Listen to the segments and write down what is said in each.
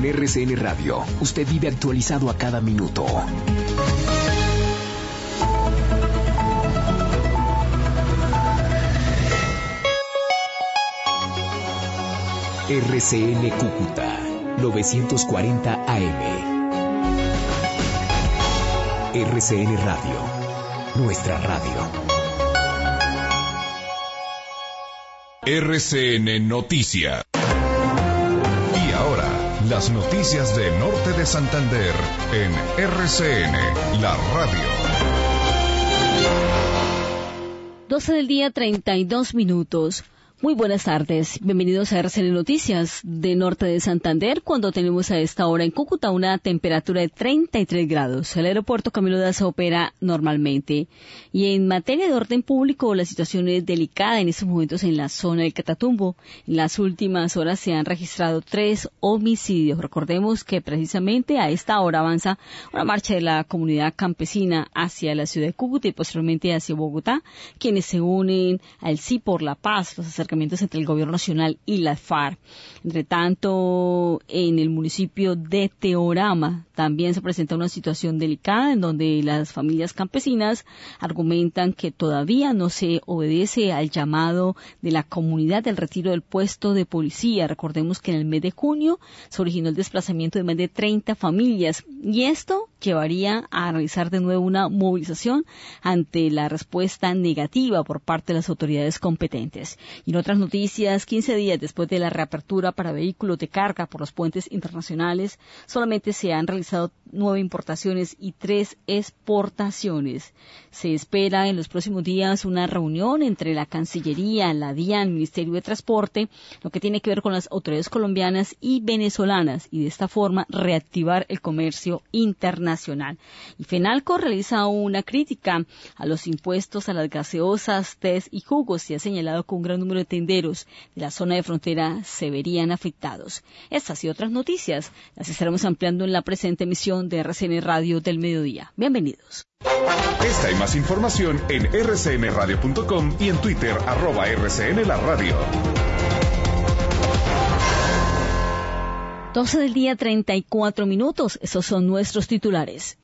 Con RCN Radio, usted vive actualizado a cada minuto. RCN Cúcuta 940 AM. RCN Radio, nuestra radio. RCN Noticias. Y ahora, las noticias de Norte de Santander en RCN, la radio. 12 del día, 32 minutos. Muy buenas tardes, bienvenidos a RCN Noticias de Norte de Santander, cuando tenemos a esta hora en Cúcuta una temperatura de 33 grados. El aeropuerto Camilo Daza opera normalmente. Y en materia de orden público, la situación es delicada en estos momentos en la zona del Catatumbo. En las últimas horas se han registrado 3 homicidios. Recordemos que precisamente a esta hora avanza una marcha de la comunidad campesina hacia la ciudad de Cúcuta y posteriormente hacia Bogotá, quienes se unen al Sí por la Paz, los acercamientos entre el gobierno nacional y la FARC. Entre tanto, en el municipio de Teorama también se presenta una situación delicada en donde las familias campesinas argumentan que todavía no se obedece al llamado de la comunidad del retiro del puesto de policía. Recordemos que en el mes de junio se originó el desplazamiento de más de 30 familias y esto llevaría a realizar de nuevo una movilización ante la respuesta negativa por parte de las autoridades competentes. Y en otras noticias, 15 días después de la reapertura para vehículos de carga por los puentes internacionales, solamente se han realizado 9 importaciones y 3 exportaciones. Se espera en los próximos días una reunión entre la Cancillería, la DIAN, el Ministerio de Transporte, lo que tiene que ver con las autoridades colombianas y venezolanas, y de esta forma reactivar el comercio internacional. Y FENALCO realiza una crítica a los impuestos a las gaseosas, tés y jugos y ha señalado que un gran número de tenderos de la zona de frontera se verían afectados. Estas y otras noticias las estaremos ampliando en la presente emisión de RCN Radio del Mediodía. Bienvenidos. Esta y más información en rcnradio.com y en Twitter, @RCN la radio. 12 del día, 34 minutos. Esos son nuestros titulares.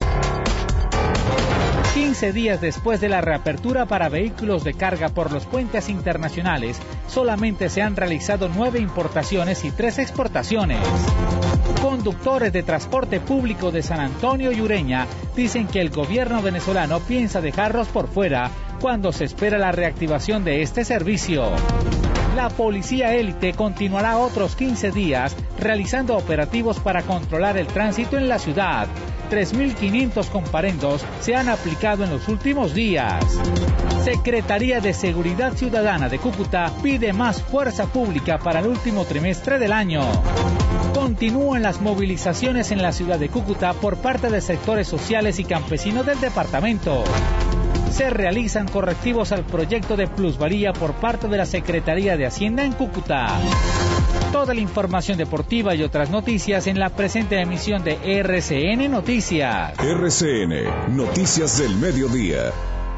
15 días después de la reapertura para vehículos de carga por los puentes internacionales, solamente se han realizado 9 importaciones y 3 exportaciones. Conductores de transporte público de San Antonio y Ureña dicen que el gobierno venezolano piensa dejarlos por fuera cuando se espera la reactivación de este servicio. La policía élite continuará otros 15 días realizando operativos para controlar el tránsito en la ciudad. 3.500 comparendos se han aplicado en los últimos días. Secretaría de Seguridad Ciudadana de Cúcuta pide más fuerza pública para el último trimestre del año. Continúan las movilizaciones en la ciudad de Cúcuta por parte de sectores sociales y campesinos del departamento. Se realizan correctivos al proyecto de plusvalía por parte de la Secretaría de Hacienda en Cúcuta. Toda la información deportiva y otras noticias en la presente emisión de RCN Noticias. RCN, Noticias del Mediodía.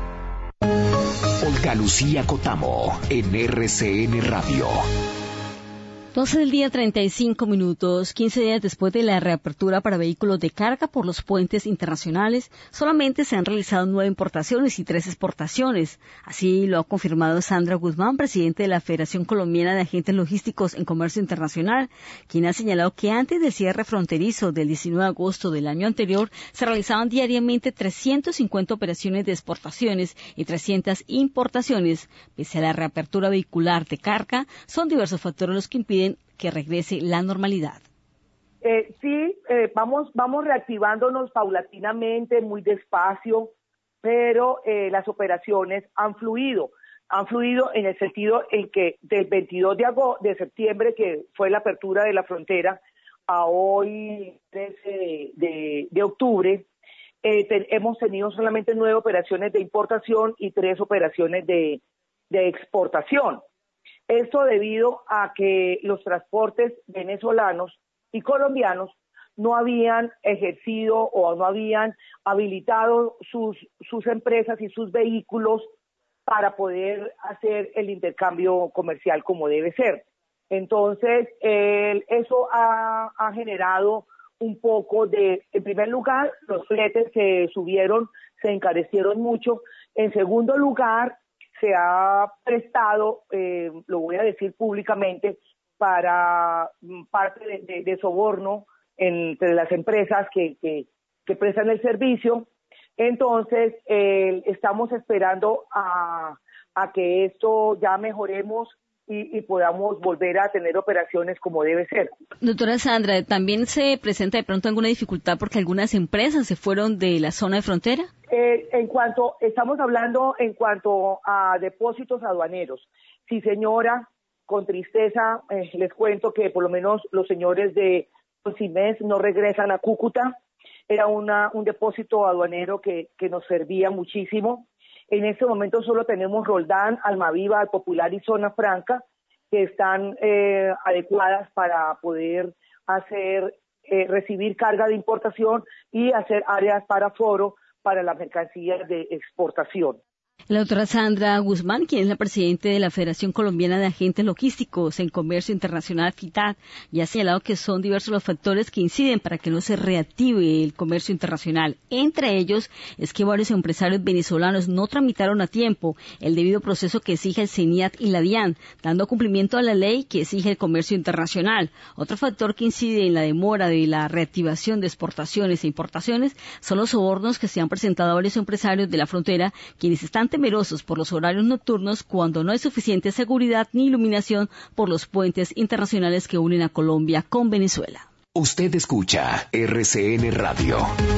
Olga Lucía Cotamo en RCN Radio. 12 del día, 35 minutos, 15 días después de la reapertura para vehículos de carga por los puentes internacionales, solamente se han realizado 9 importaciones y 3 exportaciones. Así lo ha confirmado Sandra Guzmán, presidente de la Federación Colombiana de Agentes Logísticos en Comercio Internacional, quien ha señalado que antes del cierre fronterizo del 19 de agosto del año anterior, se realizaban diariamente 350 operaciones de exportaciones y 300 importaciones. Pese a la reapertura vehicular de carga, son diversos factores los que impiden que regrese la normalidad. Vamos reactivándonos paulatinamente, muy despacio, pero las operaciones han fluido en el sentido en que del 22 de septiembre, que fue la apertura de la frontera, a hoy 13 de octubre, hemos tenido solamente 9 operaciones de importación y 3 operaciones de exportación. Esto debido a que los transportes venezolanos y colombianos no habían ejercido o no habían habilitado sus empresas y sus vehículos para poder hacer el intercambio comercial como debe ser. Entonces, eso ha generado un poco en primer lugar, los fletes se subieron, se encarecieron mucho. En segundo lugar, se ha prestado, lo voy a decir públicamente, para parte de soborno entre las empresas que prestan el servicio. Entonces, estamos esperando a que esto ya mejoremos y podamos volver a tener operaciones como debe ser. Doctora Sandra, ¿también se presenta de pronto alguna dificultad porque algunas empresas se fueron de la zona de frontera? Estamos hablando en cuanto a depósitos aduaneros. Sí, señora, con tristeza les cuento que por lo menos los señores de CIMES no regresan a Cúcuta. Era un depósito aduanero que nos servía muchísimo. En este momento solo tenemos Roldán, Almaviva, Al Popular y Zona Franca, que están adecuadas para poder recibir carga de importación y hacer áreas para foro para las mercancías de exportación. La doctora Sandra Guzmán, quien es la presidenta de la Federación Colombiana de Agentes Logísticos en Comercio Internacional, FITAD, y ha señalado que son diversos los factores que inciden para que no se reactive el comercio internacional. Entre ellos es que varios empresarios venezolanos no tramitaron a tiempo el debido proceso que exige el CENIAT y la DIAN, dando cumplimiento a la ley que exige el comercio internacional. Otro factor que incide en la demora de la reactivación de exportaciones e importaciones son los sobornos que se han presentado a varios empresarios de la frontera, quienes están temerosos por los horarios nocturnos cuando no hay suficiente seguridad ni iluminación por los puentes internacionales que unen a Colombia con Venezuela. Usted escucha RCN Radio.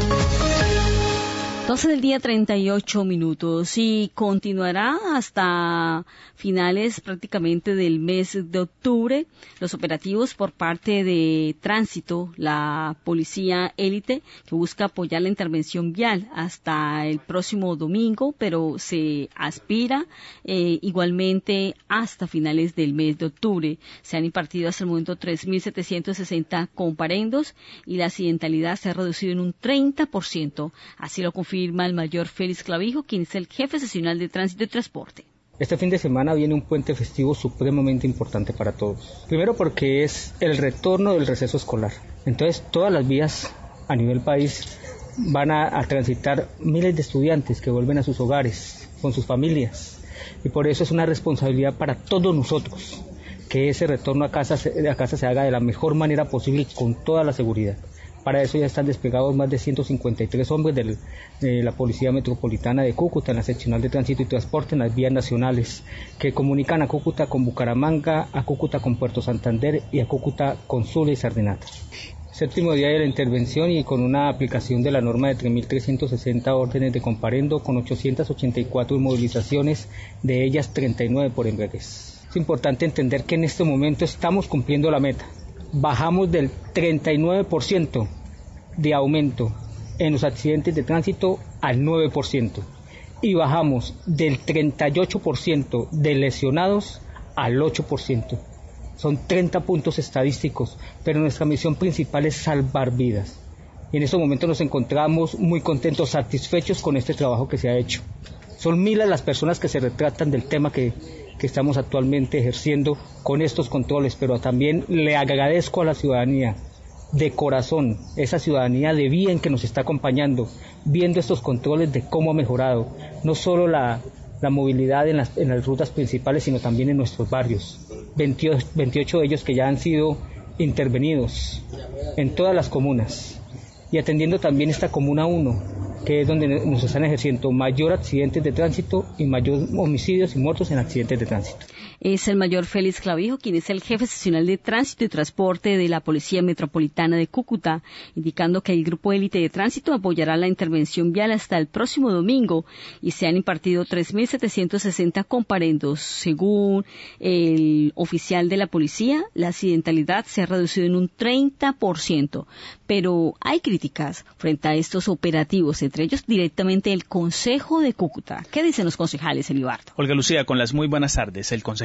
12 del día, 38 minutos, y continuará hasta finales prácticamente del mes de octubre los operativos por parte de Tránsito, la policía élite, que busca apoyar la intervención vial hasta el próximo domingo, pero se aspira igualmente hasta finales del mes de octubre. Se han impartido hasta el momento 3.760 comparendos y la accidentalidad se ha reducido en un 30%, así lo confirma el mayor Félix Clavijo, quien es el jefe seccional de Tránsito y Transporte. Este fin de semana viene un puente festivo supremamente importante para todos. Primero porque es el retorno del receso escolar. Entonces todas las vías a nivel país van a transitar miles de estudiantes que vuelven a sus hogares con sus familias. Y por eso es una responsabilidad para todos nosotros que ese retorno a casa se haga de la mejor manera posible y con toda la seguridad. Para eso ya están desplegados más de 153 hombres de la Policía Metropolitana de Cúcuta, en la seccional de Tránsito y Transporte, en las vías nacionales, que comunican a Cúcuta con Bucaramanga, a Cúcuta con Puerto Santander y a Cúcuta con Zulia y Sardinata. Séptimo día de la intervención y con una aplicación de la norma de 3.360 órdenes de comparendo, con 884 inmovilizaciones, de ellas 39 por embriaguez. Es importante entender que en este momento estamos cumpliendo la meta. Bajamos del 39% de aumento en los accidentes de tránsito al 9% y bajamos del 38% de lesionados al 8%. Son 30 puntos estadísticos, pero nuestra misión principal es salvar vidas. Y en estos momentos nos encontramos muy contentos, satisfechos con este trabajo que se ha hecho. Son miles las personas que se retratan del tema que estamos actualmente ejerciendo con estos controles, pero también le agradezco a la ciudadanía de corazón, esa ciudadanía de bien que nos está acompañando, viendo estos controles de cómo ha mejorado, no solo la movilidad en las rutas principales, sino también en nuestros barrios. 28 de ellos que ya han sido intervenidos en todas las comunas, y atendiendo también esta comuna 1, que es donde nos están ejerciendo mayor accidentes de tránsito y mayor homicidios y muertos en accidentes de tránsito. Es el mayor Félix Clavijo, quien es el jefe seccional de Tránsito y Transporte de la Policía Metropolitana de Cúcuta, indicando que el Grupo Élite de Tránsito apoyará la intervención vial hasta el próximo domingo y se han impartido 3.760 comparendos. Según el oficial de la policía, la accidentalidad se ha reducido en un 30%, pero hay críticas frente a estos operativos, entre ellos directamente el Consejo de Cúcuta. ¿Qué dicen los concejales, Elibardo? Olga Lucía, con las muy buenas tardes. El concejal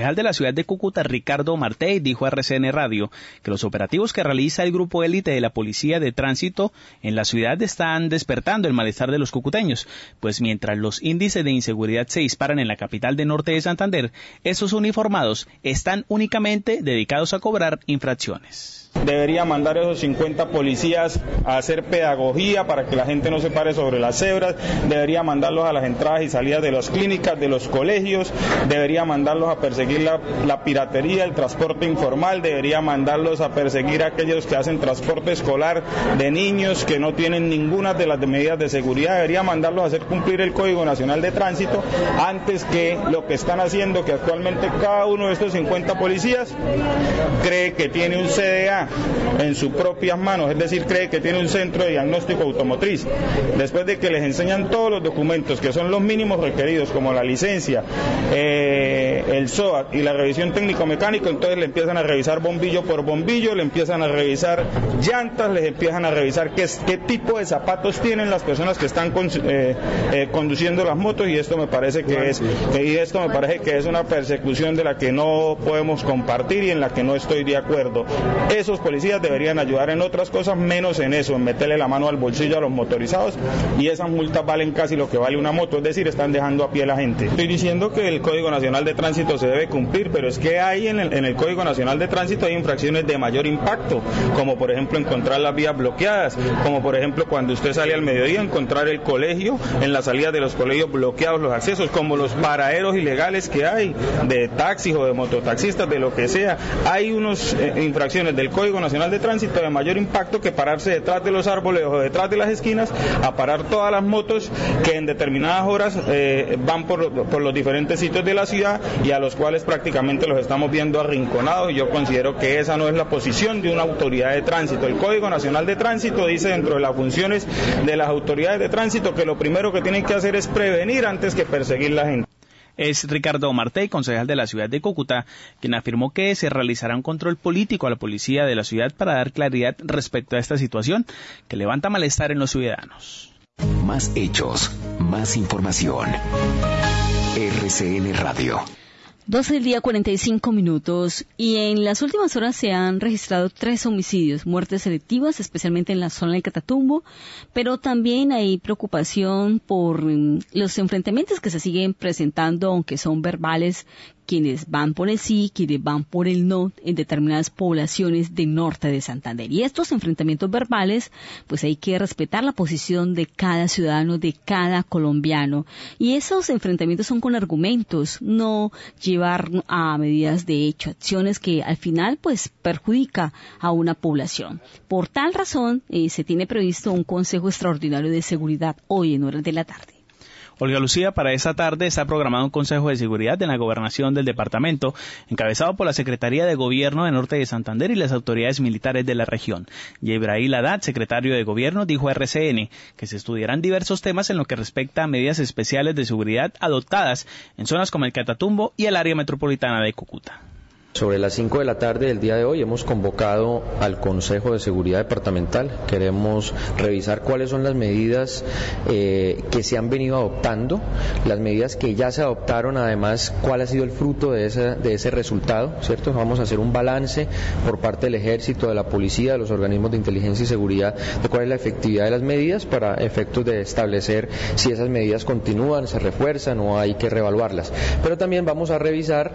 concejal de la ciudad de Cúcuta, Ricardo Martey, dijo a RCN Radio que los operativos que realiza el grupo élite de la Policía de Tránsito en la ciudad están despertando el malestar de los cucuteños, pues mientras los índices de inseguridad se disparan en la capital de Norte de Santander, esos uniformados están únicamente dedicados a cobrar infracciones. Debería mandar esos 50 policías a hacer pedagogía para que la gente no se pare sobre las cebras, debería mandarlos a las entradas y salidas de las clínicas, de los colegios, debería mandarlos a perseguir la piratería, el transporte informal, debería mandarlos a perseguir a aquellos que hacen transporte escolar de niños que no tienen ninguna de las medidas de seguridad, debería mandarlos a hacer cumplir el Código Nacional de Tránsito antes que lo que están haciendo, que actualmente cada uno de estos 50 policías cree que tiene un CDA en sus propias manos, es decir, cree que tiene un centro de diagnóstico automotriz. Después de que les enseñan todos los documentos que son los mínimos requeridos, como la licencia, el SOAT y la revisión técnico-mecánico, entonces le empiezan a revisar bombillo por bombillo, le empiezan a revisar llantas, les empiezan a revisar qué tipo de zapatos tienen las personas que están conduciendo las motos, y esto me parece que es una persecución de la que no podemos compartir y en la que no estoy de acuerdo. Esos policías deberían ayudar en otras cosas, menos en eso, en meterle la mano al bolsillo a los motorizados, y esas multas valen casi lo que vale una moto, es decir, están dejando a pie a la gente. Estoy diciendo que el Código Nacional de Tránsito se debe cumplir, pero es que hay en el Código Nacional de Tránsito hay infracciones de mayor impacto, como por ejemplo encontrar las vías bloqueadas, como por ejemplo cuando usted sale al mediodía encontrar el colegio, en la salida de los colegios bloqueados los accesos, como los paraderos ilegales que hay de taxis o de mototaxistas, de lo que sea. Hay unas infracciones del Código Nacional de Tránsito de mayor impacto que pararse detrás de los árboles o detrás de las esquinas a parar todas las motos que en determinadas horas van por los diferentes sitios de la ciudad y a los cuales prácticamente los estamos viendo arrinconados, y yo considero que esa no es la posición de una autoridad de tránsito. El Código Nacional de Tránsito dice dentro de las funciones de las autoridades de tránsito que lo primero que tienen que hacer es prevenir antes que perseguir la gente. Es Ricardo Martey, concejal de la ciudad de Cúcuta, quien afirmó que se realizará un control político a la policía de la ciudad para dar claridad respecto a esta situación que levanta malestar en los ciudadanos. Más hechos, más información. RCN Radio. 12 del día 45 minutos, y en las últimas horas se han registrado 3 homicidios, muertes selectivas, especialmente en la zona del Catatumbo, pero también hay preocupación por los enfrentamientos que se siguen presentando, aunque son verbales, quienes van por el sí, quienes van por el no en determinadas poblaciones del norte de Santander. Y estos enfrentamientos verbales, pues hay que respetar la posición de cada ciudadano, de cada colombiano. Y esos enfrentamientos son con argumentos, no llevar a medidas de hecho, acciones que al final pues perjudica a una población. Por tal razón, se tiene previsto un Consejo Extraordinario de Seguridad hoy en horas de la tarde. Olga Lucía, para esta tarde está programado un Consejo de Seguridad en la gobernación del departamento, encabezado por la Secretaría de Gobierno de Norte de Santander y las autoridades militares de la región. Yebrahil Haddad, secretario de Gobierno, dijo a RCN que se estudiarán diversos temas en lo que respecta a medidas especiales de seguridad adoptadas en zonas como el Catatumbo y el área metropolitana de Cúcuta. Sobre las 5 de la tarde del día de hoy hemos convocado al Consejo de Seguridad Departamental. Queremos revisar cuáles son las medidas que se han venido adoptando, las medidas que ya se adoptaron, además cuál ha sido el fruto de ese resultado, ¿cierto? Vamos a hacer un balance por parte del Ejército, de la Policía, de los organismos de inteligencia y seguridad, de cuál es la efectividad de las medidas para efectos de establecer si esas medidas continúan, se refuerzan o hay que reevaluarlas. Pero también vamos a revisar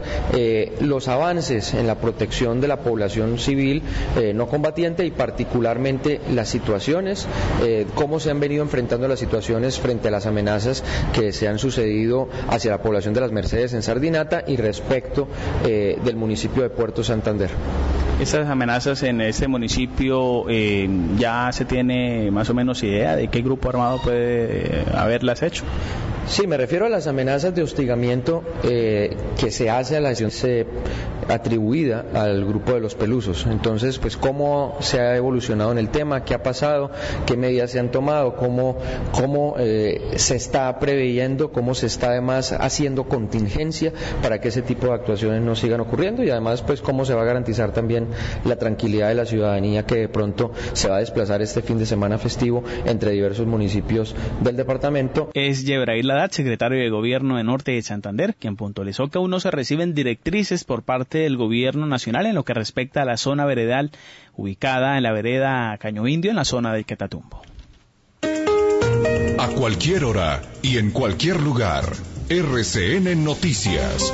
los avances en la protección de la población civil no combatiente y particularmente las situaciones, cómo se han venido enfrentando las situaciones frente a las amenazas que se han sucedido hacia la población de las Mercedes en Sardinata y respecto del municipio de Puerto Santander. Estas amenazas en este municipio, ¿ya se tiene más o menos idea de qué grupo armado puede haberlas hecho? Sí, me refiero a las amenazas de hostigamiento que se hace a la acción atribuida al grupo de los Pelusos. Entonces, pues cómo se ha evolucionado en el tema, qué ha pasado, qué medidas se han tomado, cómo se está preveyendo, cómo se está además haciendo contingencia para que ese tipo de actuaciones no sigan ocurriendo, y además pues cómo se va a garantizar también la tranquilidad de la ciudadanía que de pronto se va a desplazar este fin de semana festivo entre diversos municipios del departamento. Es Yebrahil Ladat, secretario de Gobierno de Norte de Santander, quien puntualizó que aún no se reciben directrices por parte del Gobierno Nacional en lo que respecta a la zona veredal ubicada en la vereda Caño Indio, en la zona del Catatumbo. A cualquier hora y en cualquier lugar, RCN Noticias.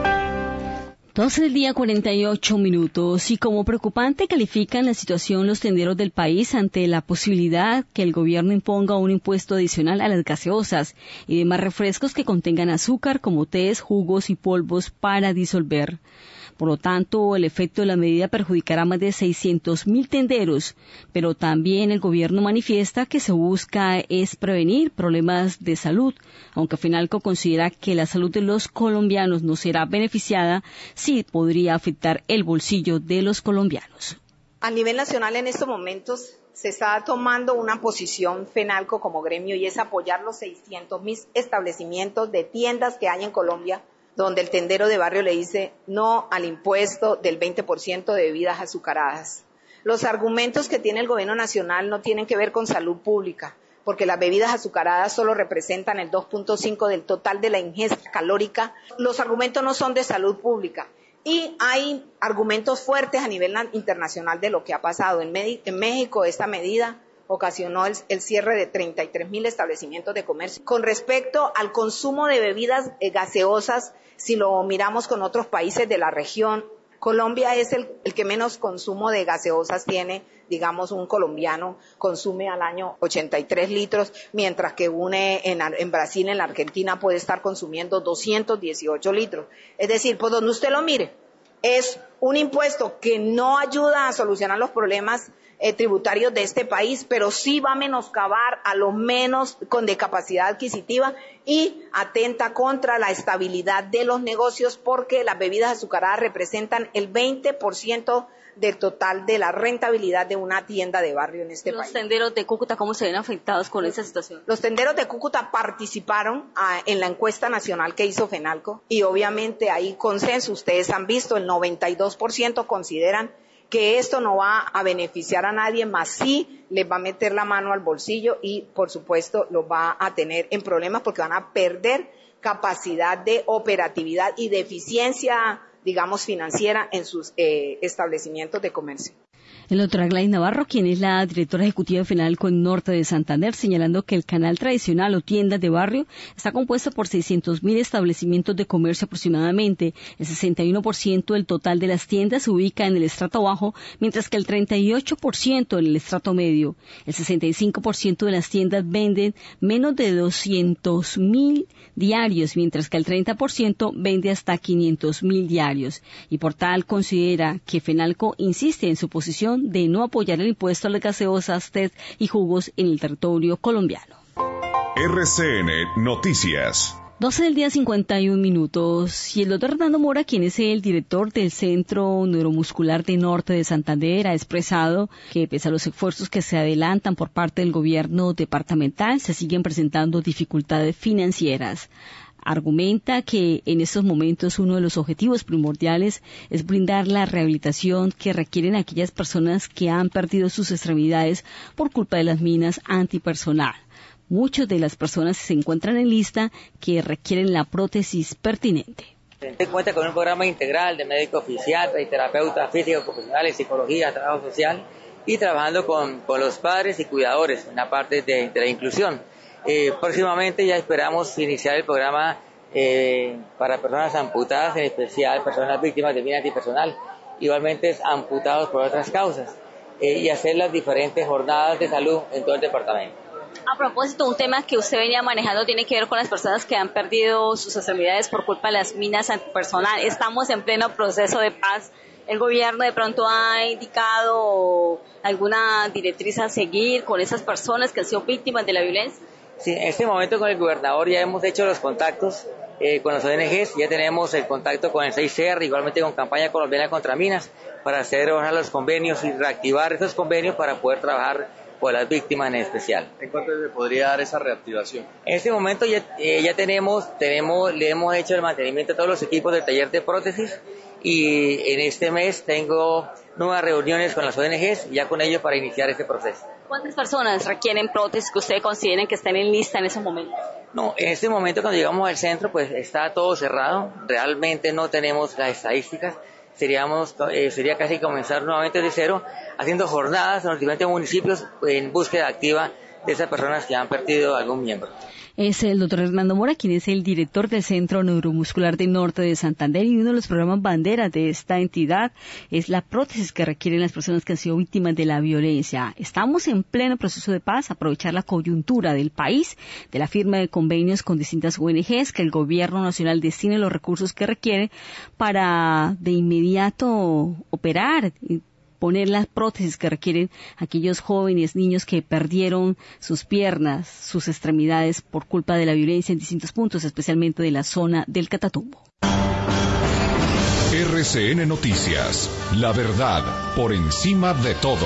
12 del día 48 minutos y como preocupante califican la situación los tenderos del país ante la posibilidad que el gobierno imponga un impuesto adicional a las gaseosas y demás refrescos que contengan azúcar como tés, jugos y polvos para disolver. Por lo tanto, el efecto de la medida perjudicará a más de 600.000 tenderos, pero también el gobierno manifiesta que se busca es prevenir problemas de salud, aunque Fenalco considera que la salud de los colombianos no será beneficiada, sí podría afectar el bolsillo de los colombianos. A nivel nacional en estos momentos se está tomando una posición Fenalco como gremio y es apoyar los 600.000 establecimientos de tiendas que hay en Colombia, donde el tendero de barrio le dice no al impuesto del 20% de bebidas azucaradas. Los argumentos que tiene el gobierno nacional no tienen que ver con salud pública, porque las bebidas azucaradas solo representan el 2.5% del total de la ingesta calórica. Los argumentos no son de salud pública. Y hay argumentos fuertes a nivel internacional de lo que ha pasado. En México esta medida ocasionó el cierre de 33.000 establecimientos de comercio. Con respecto al consumo de bebidas gaseosas, si lo miramos con otros países de la región, Colombia es el que menos consumo de gaseosas tiene. Digamos, un colombiano consume al año 83 litros, mientras que en Brasil, en la Argentina, puede estar consumiendo 218 litros. Es decir, por donde usted lo mire, es un impuesto que no ayuda a solucionar los problemas tributarios de este país, pero sí va a menoscabar a los menos con discapacidad adquisitiva y atenta contra la estabilidad de los negocios porque las bebidas azucaradas representan el 20% del total de la rentabilidad de una tienda de barrio en este país. ¿Los tenderos de Cúcuta cómo se ven afectados con esa situación? Los tenderos de Cúcuta participaron en la encuesta nacional que hizo Fenalco y obviamente hay consenso. Ustedes han visto, el 92% consideran que esto no va a beneficiar a nadie, más sí les va a meter la mano al bolsillo y por supuesto los va a tener en problemas porque van a perder capacidad de operatividad y de eficiencia, digamos, financiera en sus establecimientos de comercio. El doctor Gladys Navarro, quien es la directora ejecutiva de Fenalco en Norte de Santander, señalando que el canal tradicional o tiendas de barrio está compuesto por 600.000 establecimientos de comercio aproximadamente. El 61% del total de las tiendas se ubica en el estrato bajo, mientras que el 38% en el estrato medio. El 65% de las tiendas venden menos de 200.000 diarios, mientras que el 30% vende hasta 500.000 diarios. Y por tal considera que Fenalco insiste en su posición de no apoyar el impuesto a las gaseosas, tés y jugos en el territorio colombiano. RCN Noticias. 12 del día 51 minutos. Y el doctor Hernando Mora, quien es el director del Centro Neuromuscular de Norte de Santander, ha expresado que pese a los esfuerzos que se adelantan por parte del gobierno departamental, se siguen presentando dificultades financieras. Argumenta que en estos momentos uno de los objetivos primordiales es brindar la rehabilitación que requieren aquellas personas que han perdido sus extremidades por culpa de las minas antipersonal. Muchas de las personas se encuentran en lista que requieren la prótesis pertinente. Se cuenta con un programa integral de médico fisiatra y terapeutas físicos profesionales, psicología, trabajo social y trabajando con los padres y cuidadores en la parte de la inclusión. Próximamente ya esperamos iniciar el programa para personas amputadas, en especial personas víctimas de mina antipersonal, igualmente amputados por otras causas, y hacer las diferentes jornadas de salud en todo el departamento. A propósito, un tema que usted venía manejando tiene que ver con las personas que han perdido sus extremidades por culpa de las minas antipersonal. Estamos en pleno proceso de paz. ¿El gobierno de pronto ha indicado alguna directriz a seguir con esas personas que han sido víctimas de la violencia? Sí, en este momento con el gobernador ya hemos hecho los contactos con los ONGs, ya tenemos el contacto con el 6CR, igualmente con Campaña Colombiana contra Minas, para hacer los convenios y reactivar esos convenios para poder trabajar por las víctimas en especial. ¿En cuánto se podría dar esa reactivación? En este momento ya le hemos hecho el mantenimiento a todos los equipos del taller de prótesis y en este mes tengo nuevas reuniones con las ONGs y ya con ellos para iniciar este proceso. ¿Cuántas personas requieren prótesis que ustedes consideren que estén en lista en ese momento? No, en este momento cuando llegamos al centro pues está todo cerrado, realmente no tenemos las estadísticas, sería casi comenzar nuevamente de cero, haciendo jornadas en los diferentes municipios en búsqueda activa de esas personas que han perdido algún miembro. Es el doctor Hernando Mora, quien es el director del Centro Neuromuscular del Norte de Santander, y uno de los programas bandera de esta entidad es la prótesis que requieren las personas que han sido víctimas de la violencia. Estamos en pleno proceso de paz, aprovechar la coyuntura del país, de la firma de convenios con distintas ONGs, que el gobierno nacional destine los recursos que requiere para de inmediato operar y poner las prótesis que requieren aquellos jóvenes, niños que perdieron sus piernas, sus extremidades por culpa de la violencia en distintos puntos, especialmente de la zona del Catatumbo. RCN Noticias, la verdad por encima de todo.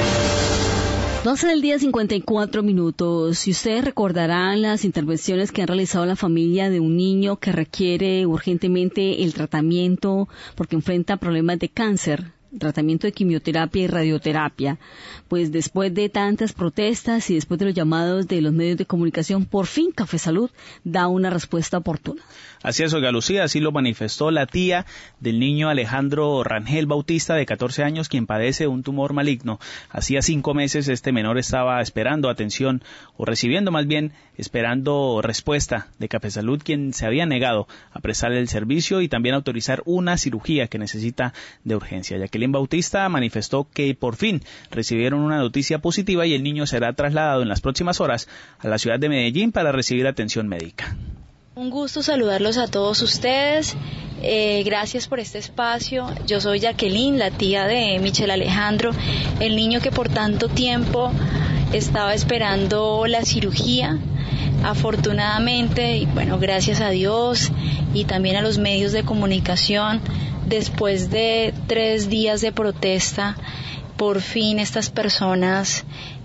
12 del día, 54 minutos. Si ustedes recordarán las intervenciones que han realizado la familia de un niño que requiere urgentemente el tratamiento porque enfrenta problemas de cáncer, tratamiento de quimioterapia y radioterapia, pues después de tantas protestas y después de los llamados de los medios de comunicación, por fin Café Salud da una respuesta oportuna. Así es, Olga Lucía, así lo manifestó la tía del niño Alejandro Rangel Bautista, de 14 años, quien padece un tumor maligno. Hacía 5 meses este menor estaba esperando atención, o recibiendo más bien, esperando respuesta de Café Salud, quien se había negado a prestarle el servicio y también autorizar una cirugía que necesita de urgencia. Jacqueline Bautista manifestó que por fin recibieron una noticia positiva y el niño será trasladado en las próximas horas a la ciudad de Medellín para recibir atención médica. Un gusto saludarlos a todos ustedes, gracias por este espacio. Yo soy Jacqueline, la tía de Michel Alejandro, el niño que por tanto tiempo estaba esperando la cirugía. Afortunadamente, y bueno, gracias a Dios y también a los medios de comunicación, después de 3 días de protesta, por fin estas personas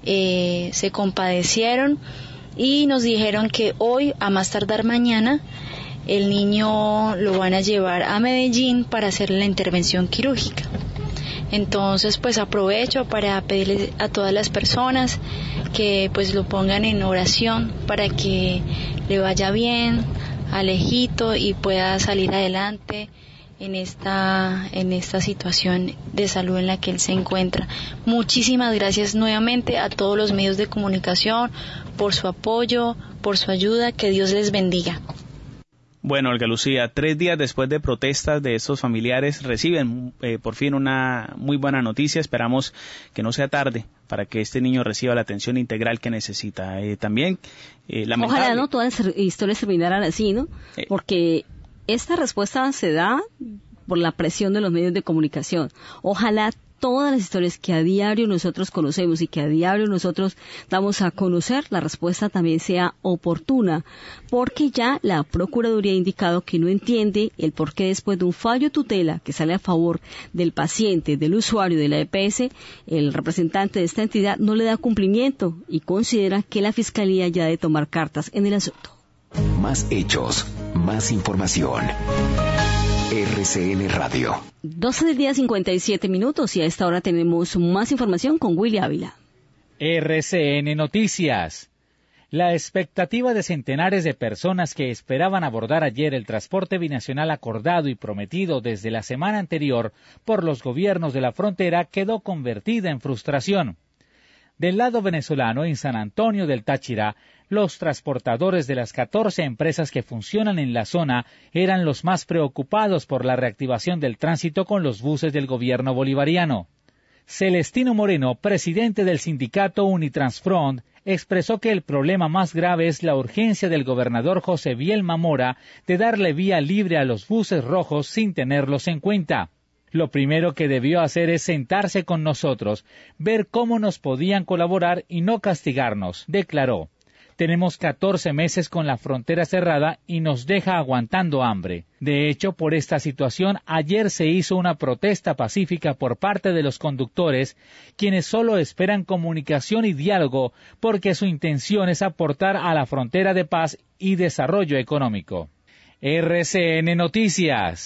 se compadecieron y nos dijeron que hoy, a más tardar mañana, el niño lo van a llevar a Medellín para hacerle la intervención quirúrgica. Entonces, pues aprovecho para pedirle a todas las personas que pues lo pongan en oración para que le vaya bien, Alejito, y pueda salir adelante en esta situación de salud en la que él se encuentra. Muchísimas gracias nuevamente a todos los medios de comunicación por su apoyo, por su ayuda, que Dios les bendiga. Bueno, Olga Lucía, 3 días después de protestas de estos familiares reciben por fin una muy buena noticia. Esperamos que no sea tarde para que este niño reciba la atención integral que necesita. También, lamentable. Ojalá no todas las historias terminaran así, ¿no? Porque esta respuesta se da por la presión de los medios de comunicación. Ojalá todas las historias que a diario nosotros conocemos y que a diario nosotros damos a conocer, la respuesta también sea oportuna, porque ya la Procuraduría ha indicado que no entiende el por qué después de un fallo tutela que sale a favor del paciente, del usuario de la EPS, el representante de esta entidad no le da cumplimiento y considera que la Fiscalía ya debe tomar cartas en el asunto. Más hechos, más información. RCN Radio. 12 del día, 57 minutos, y a esta hora tenemos más información con Willy Ávila. RCN Noticias. La expectativa de centenares de personas que esperaban abordar ayer el transporte binacional acordado y prometido desde la semana anterior por los gobiernos de la frontera quedó convertida en frustración. Del lado venezolano, en San Antonio del Táchira, los transportadores de las 14 empresas que funcionan en la zona eran los más preocupados por la reactivación del tránsito con los buses del gobierno bolivariano. Celestino Moreno, presidente del sindicato Unitransfront, expresó que el problema más grave es la urgencia del gobernador José Bielma Mora de darle vía libre a los buses rojos sin tenerlos en cuenta. Lo primero que debió hacer es sentarse con nosotros, ver cómo nos podían colaborar y no castigarnos, declaró. Tenemos 14 meses con la frontera cerrada y nos deja aguantando hambre. De hecho, por esta situación, ayer se hizo una protesta pacífica por parte de los conductores, quienes solo esperan comunicación y diálogo porque su intención es aportar a la frontera de paz y desarrollo económico. RCN Noticias.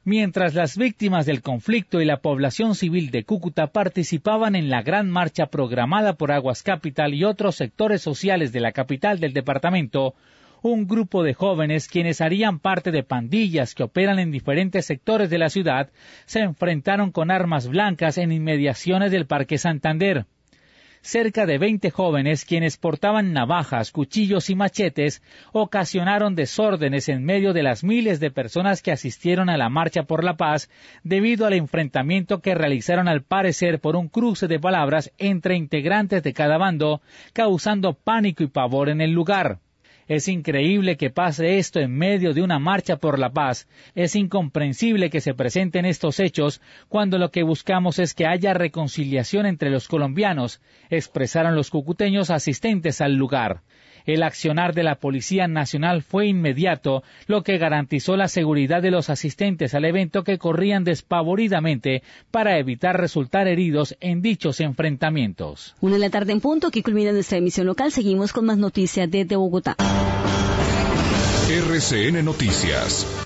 Mientras las víctimas del conflicto y la población civil de Cúcuta participaban en la gran marcha programada por Aguas Capital y otros sectores sociales de la capital del departamento, un grupo de jóvenes quienes harían parte de pandillas que operan en diferentes sectores de la ciudad se enfrentaron con armas blancas en inmediaciones del Parque Santander. Cerca de 20 jóvenes quienes portaban navajas, cuchillos y machetes ocasionaron desórdenes en medio de las miles de personas que asistieron a la Marcha por la Paz debido al enfrentamiento que realizaron al parecer por un cruce de palabras entre integrantes de cada bando, causando pánico y pavor en el lugar. Es increíble que pase esto en medio de una marcha por la paz. Es incomprensible que se presenten estos hechos cuando lo que buscamos es que haya reconciliación entre los colombianos, expresaron los cucuteños asistentes al lugar. El accionar de la Policía Nacional fue inmediato, lo que garantizó la seguridad de los asistentes al evento que corrían despavoridamente para evitar resultar heridos en dichos enfrentamientos. 1:00 p.m. en punto, aquí culmina nuestra emisión local. Seguimos con más noticias desde Bogotá. RCN Noticias.